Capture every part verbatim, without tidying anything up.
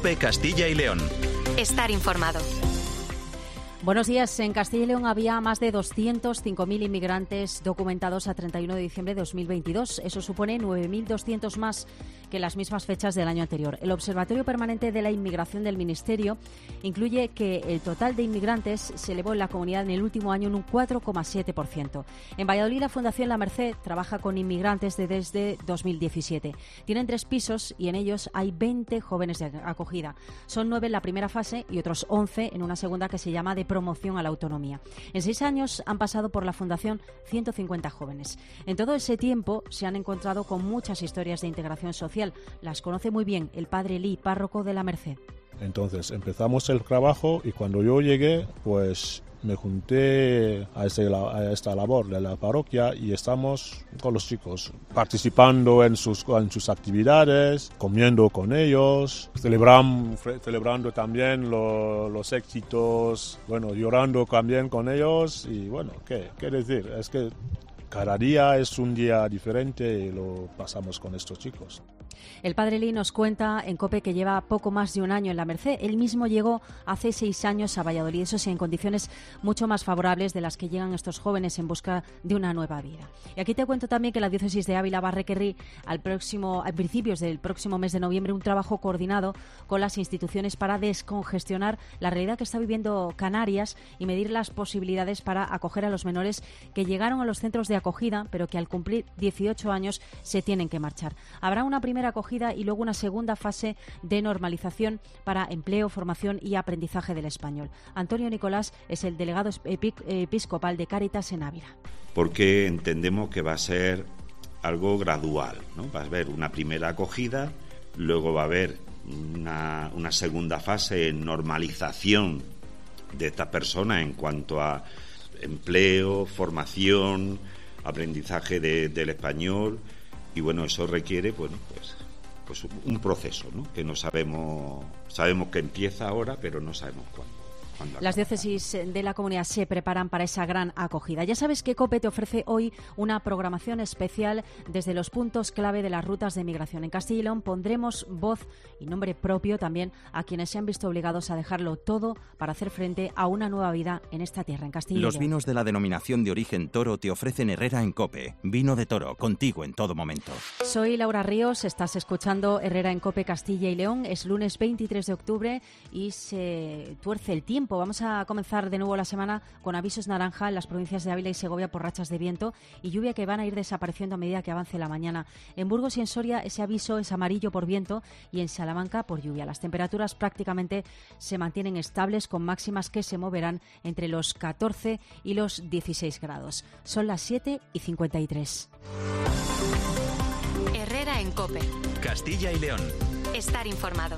COPE Castilla y León. Estar informado. Buenos días. En Castilla y León había más de doscientos cinco mil inmigrantes documentados a treinta y uno de diciembre de dos mil veintidós. Eso supone nueve mil doscientos más que las mismas fechas del año anterior. El Observatorio Permanente de la Inmigración del Ministerio incluye que el total de inmigrantes se elevó en la comunidad en el último año en un cuatro coma siete por ciento. En Valladolid, la Fundación La Merced trabaja con inmigrantes de desde dos mil diecisiete. Tienen tres pisos y en ellos hay veinte jóvenes de acogida. Son nueve en la primera fase y otros once en una segunda que se llama de promoción a la autonomía. En seis años han pasado por la Fundación ciento cincuenta jóvenes. En todo ese tiempo se han encontrado con muchas historias de integración social. Las conoce muy bien el padre Lee, párroco de La Merced. Entonces empezamos el trabajo y cuando yo llegué, pues me junté a, este, a esta labor de la parroquia y estamos con los chicos, participando en sus, en sus actividades, comiendo con ellos, celebran, celebrando también lo, los éxitos, bueno, llorando también con ellos y bueno, ¿qué, qué decir? Es que cada día es un día diferente y lo pasamos con estos chicos. El padre Lee nos cuenta en COPE que lleva poco más de un año en La Merced. Él mismo llegó hace seis años a Valladolid, eso sí, en condiciones mucho más favorables de las que llegan estos jóvenes en busca de una nueva vida. Y aquí te cuento también que la diócesis de Ávila va a requerir al próximo, a principios del próximo mes de noviembre un trabajo coordinado con las instituciones para descongestionar la realidad que está viviendo Canarias y medir las posibilidades para acoger a los menores que llegaron a los centros de acogida, pero que al cumplir dieciocho años se tienen que marchar. Habrá una primera acogida y luego una segunda fase de normalización para empleo, formación y aprendizaje del español. Antonio Nicolás es el delegado episcopal de Cáritas en Ávila. Porque entendemos que va a ser algo gradual, ¿no? Va a haber una primera acogida, luego va a haber una, una segunda fase en normalización de estas personas en cuanto a empleo, formación, aprendizaje de, del español. Y bueno, eso requiere, bueno, pues, pues un proceso, ¿no? Que no sabemos, sabemos que empieza ahora, pero no sabemos cuándo. Las diócesis de la comunidad se preparan para esa gran acogida. Ya sabes que COPE te ofrece hoy una programación especial desde los puntos clave de las rutas de migración. En Castilla y León pondremos voz y nombre propio también a quienes se han visto obligados a dejarlo todo para hacer frente a una nueva vida en esta tierra, en Castilla y León. Los vinos de la denominación de origen Toro te ofrecen Herrera en COPE. Vino de Toro, contigo en todo momento. Soy Laura Ríos, estás escuchando Herrera en COPE Castilla y León. Es lunes veintitrés de octubre y se tuerce el tiempo. Vamos a comenzar de nuevo la semana con avisos naranja en las provincias de Ávila y Segovia por rachas de viento y lluvia que van a ir desapareciendo a medida que avance la mañana. En Burgos y en Soria ese aviso es amarillo por viento y en Salamanca por lluvia. Las temperaturas prácticamente se mantienen estables con máximas que se moverán entre los catorce y los dieciséis grados. Son las siete y cincuenta y tres. Herrera en COPE. Castilla y León. Estar informado.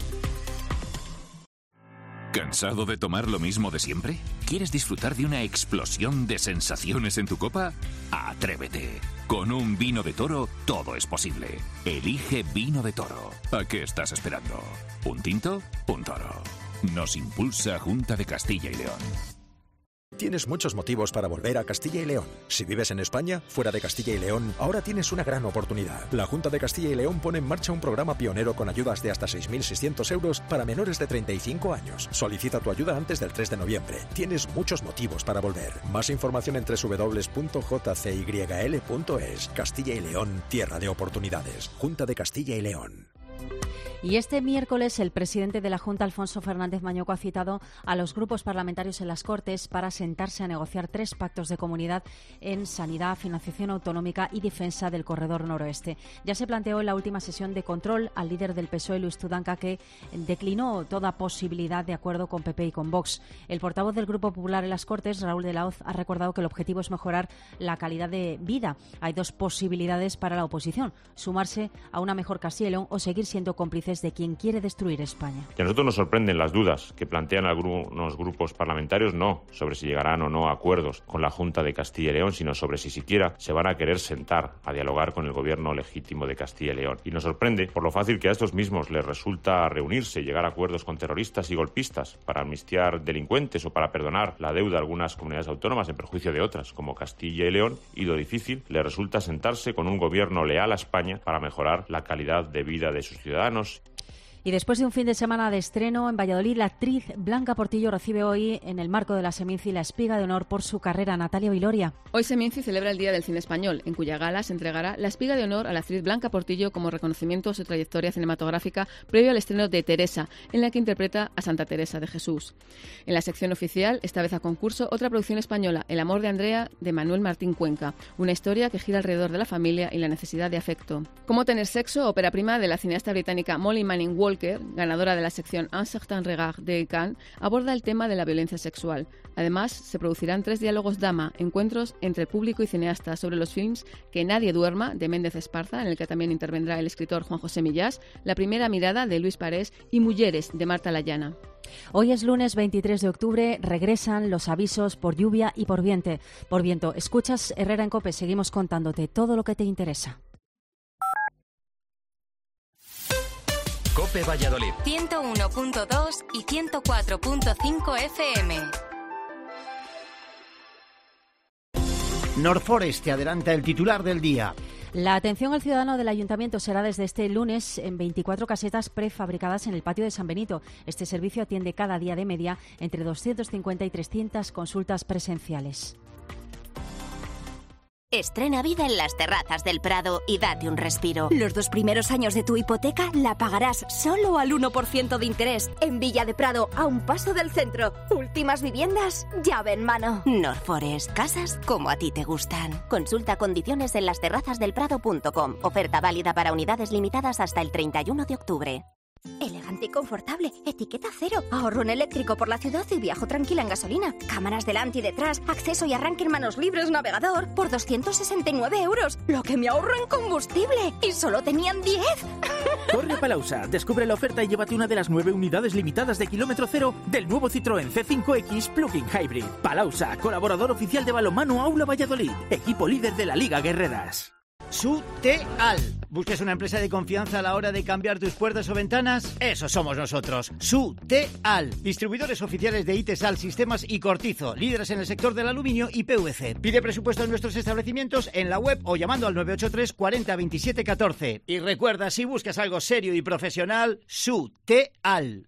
¿Cansado de tomar lo mismo de siempre? ¿Quieres disfrutar de una explosión de sensaciones en tu copa? ¡Atrévete! Con un vino de Toro todo es posible. Elige Vino de Toro. ¿A qué estás esperando? ¿Un tinto? Un toro. Nos impulsa Junta de Castilla y León. Tienes muchos motivos para volver a Castilla y León. Si vives en España, fuera de Castilla y León, ahora tienes una gran oportunidad. La Junta de Castilla y León pone en marcha un programa pionero con ayudas de hasta seis mil seiscientos euros para menores de treinta y cinco años. Solicita tu ayuda antes del tres de noviembre. Tienes muchos motivos para volver. Más información en doble u doble u doble u punto j c y l punto es. Castilla y León, tierra de oportunidades. Junta de Castilla y León. Y este miércoles el presidente de la Junta, Alfonso Fernández Mañoco, ha citado a los grupos parlamentarios en las Cortes para sentarse a negociar tres pactos de comunidad en sanidad, financiación autonómica y defensa del corredor noroeste. Ya se planteó en la última sesión de control al líder del P S O E, Luis Tudanca, que declinó toda posibilidad de acuerdo con P P y con Vox. El portavoz del Grupo Popular en las Cortes, Raúl de la Hoz, ha recordado que el objetivo es mejorar la calidad de vida. Hay dos posibilidades para la oposición: sumarse a una mejor Castilla y León o seguir siendo cómplices de quien quiere destruir España. Y a nosotros nos sorprenden las dudas que plantean algunos grupos parlamentarios, no sobre si llegarán o no a acuerdos con la Junta de Castilla y León, sino sobre si siquiera se van a querer sentar a dialogar con el gobierno legítimo de Castilla y León. Y nos sorprende por lo fácil que a estos mismos les resulta reunirse y llegar a acuerdos con terroristas y golpistas para amnistiar delincuentes o para perdonar la deuda a algunas comunidades autónomas en perjuicio de otras, como Castilla y León, y lo difícil les resulta sentarse con un gobierno leal a España para mejorar la calidad de vida de sus ciudadanos. Y después de un fin de semana de estreno en Valladolid, la actriz Blanca Portillo recibe hoy, en el marco de la Seminci, la Espiga de Honor por su carrera. Natalia Viloria. Hoy Seminci celebra el Día del Cine Español, en cuya gala se entregará la Espiga de Honor a la actriz Blanca Portillo como reconocimiento a su trayectoria cinematográfica previo al estreno de Teresa, en la que interpreta a Santa Teresa de Jesús. En la sección oficial, esta vez a concurso, otra producción española, El amor de Andrea, de Manuel Martín Cuenca, una historia que gira alrededor de la familia y la necesidad de afecto. Cómo tener sexo, ópera prima de la cineasta británica Molly Manning Walker, ganadora de la sección Un certain regard de Cannes, aborda el tema de la violencia sexual. Además, se producirán tres diálogos dama, encuentros entre público y cineasta sobre los films Que nadie duerma, de Méndez Esparza, en el que también intervendrá el escritor Juan José Millás, La primera mirada, de Luis Parés, y Mujeres, de Marta Layana. Hoy es lunes veintitrés de octubre, regresan los avisos por lluvia y por viento. Por viento. Escuchas Herrera en COPE, seguimos contándote todo lo que te interesa. COPE Valladolid. ciento uno punto dos y ciento cuatro punto cinco F M. Norforest te adelanta el titular del día. La atención al ciudadano del Ayuntamiento será desde este lunes en veinticuatro casetas prefabricadas en el patio de San Benito. Este servicio atiende cada día de media entre doscientas cincuenta y trescientas consultas presenciales. Estrena vida en las terrazas del Prado y date un respiro. Los dos primeros años de tu hipoteca la pagarás solo al uno por ciento de interés. En Villa de Prado, a un paso del centro. Últimas viviendas, llave en mano. Norforest, casas como a ti te gustan. Consulta condiciones en las terrazas del prado punto com. Oferta válida para unidades limitadas hasta el treinta y uno de octubre. Elegante y confortable, etiqueta cero, ahorro en eléctrico por la ciudad y viajo tranquila en gasolina. Cámaras delante y detrás, acceso y arranque en manos libres, navegador, por doscientos sesenta y nueve euros. Lo que me ahorro en combustible, y solo tenían diez. Corre a Palausa, descubre la oferta y llévate una de las nueve unidades limitadas de kilómetro cero del nuevo Citroën C cinco X Plug-in Hybrid. Palausa, colaborador oficial de balonmano Aula Valladolid, equipo líder de la Liga Guerreras. Suteal. ¿Buscas una empresa de confianza a la hora de cambiar tus puertas o ventanas? Eso somos nosotros. Suteal. Distribuidores oficiales de Itesal, Sistemas y Cortizo. Líderes en el sector del aluminio y P V C. Pide presupuesto en nuestros establecimientos en la web o llamando al nueve ocho tres cuarenta veintisiete catorce. Y recuerda, si buscas algo serio y profesional, Suteal.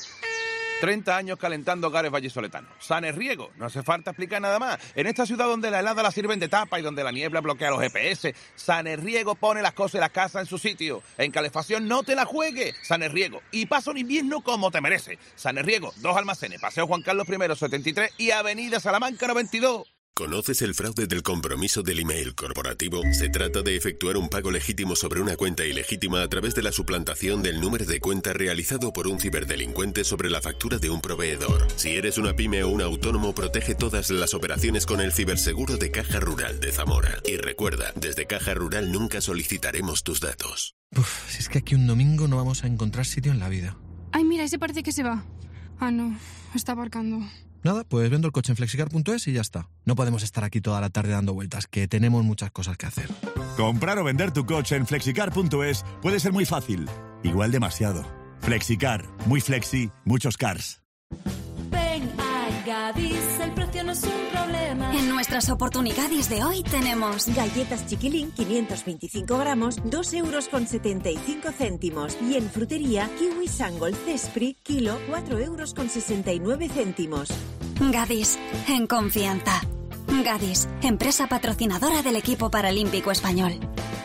treinta años calentando hogares vallisoletanos. Sanerriego, no hace falta explicar nada más. En esta ciudad donde la helada la sirven de tapa y donde la niebla bloquea los G P S, Sanerriego pone las cosas y la casa en su sitio. En calefacción no te la juegues. Sanerriego. Y pasa un invierno como te merece. Sanerriego, dos almacenes, Paseo Juan Carlos I setenta y tres y Avenida Salamanca noventa y dos. ¿Conoces el fraude del compromiso del email corporativo? Se trata de efectuar un pago legítimo sobre una cuenta ilegítima a través de la suplantación del número de cuenta realizado por un ciberdelincuente sobre la factura de un proveedor. Si eres una pyme o un autónomo, protege todas las operaciones con el ciberseguro de Caja Rural de Zamora. Y recuerda, desde Caja Rural nunca solicitaremos tus datos. Uf, si es que aquí un domingo no vamos a encontrar sitio en la vida. Ay, mira, ese parece que se va. Ah, no, está aparcando. Nada, pues vendo el coche en flexicar punto es y ya está. No podemos estar aquí toda la tarde dando vueltas, que tenemos muchas cosas que hacer. Comprar o vender tu coche en flexicar punto es puede ser muy fácil, igual demasiado. Flexicar, muy flexi, muchos cars. Ven a Gadis, el precio no es un problema. En nuestras oportunidades de hoy tenemos galletas Chiquilín quinientos veinticinco gramos, dos euros con setenta y cinco céntimos. Y en frutería, kiwi Sangol Cespri, kilo, cuatro euros con sesenta y nueve céntimos. Gadis, en confianza. Gadis, empresa patrocinadora del equipo paralímpico español.